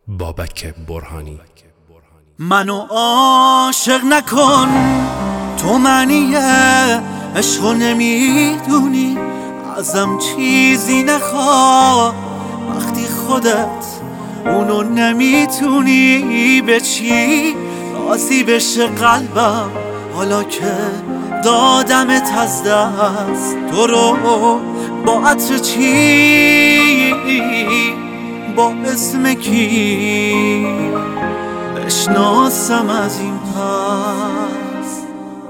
بابک برهانی. منو عاشق نکن، تو معنی عشقو نمیدونی، ازم چیزی نخواه وقتی خودت اونو نمیتونی. به چی راضی بشه قلبم حالا که دادمت از دست؟ تو رو با عطر چی، با اسم کی بشناسم از این پس؟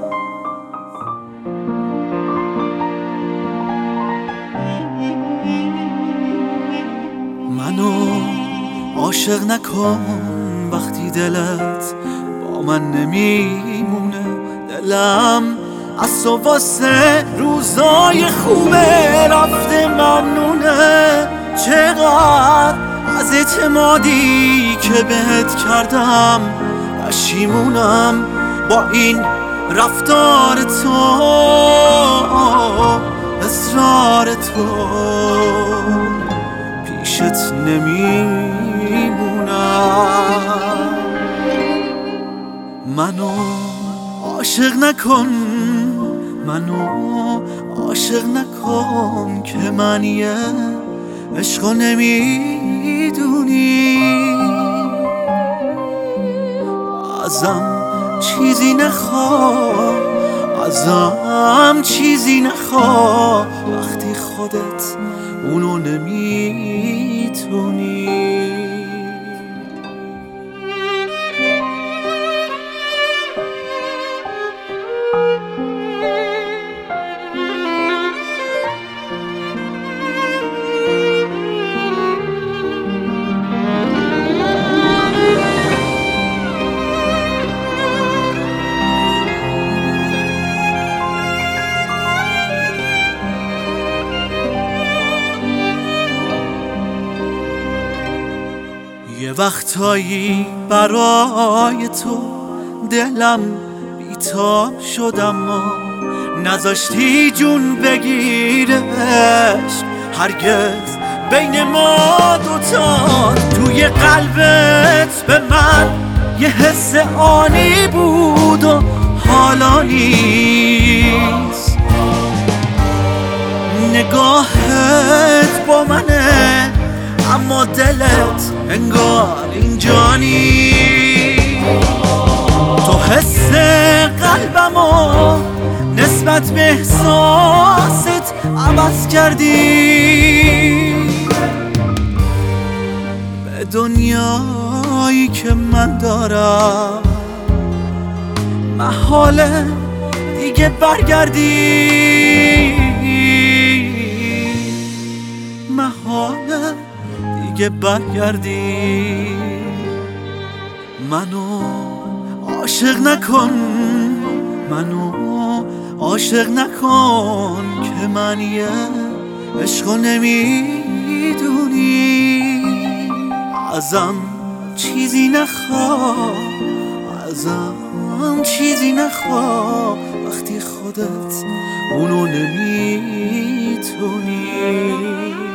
منو عاشق نکن وقتی دلت با من نمیمونه. دلم از تو واسه روزای خوبه رفته ممنونه. چقدر از اعتمادی که بهت کردم پشیمونم با این رفتار تو، اصرار تو، پیشت نمیمونم. منو عاشق نکن، منو عاشق نکن که منیه عشقو نمیدونی. ازم چیزی نخواه، ازم چیزی نخواه وقتی خودت اونو نمیتونی. یه وقتایی برای تو دلم بیتاب شد، اما نذاشتی جون بگیره عشق هرگز بین ما دوتا. توی قلبت به من یه حس آنی بود و حالا نیست. نگاهت با منه اما دلت انگار اینجا نیست. تو حس قلبمو نسبت به احساست عوض کردی. به دنیایی که من دارم محاله دیگه برگردی، محاله دیگه برگردی. منو عاشق نکن، منو عاشق نکن که منیه عشقو نمیدونی. ازم چیزی نخواه، ازم چیزی نخواه وقتی خودت اونو نمیتونی.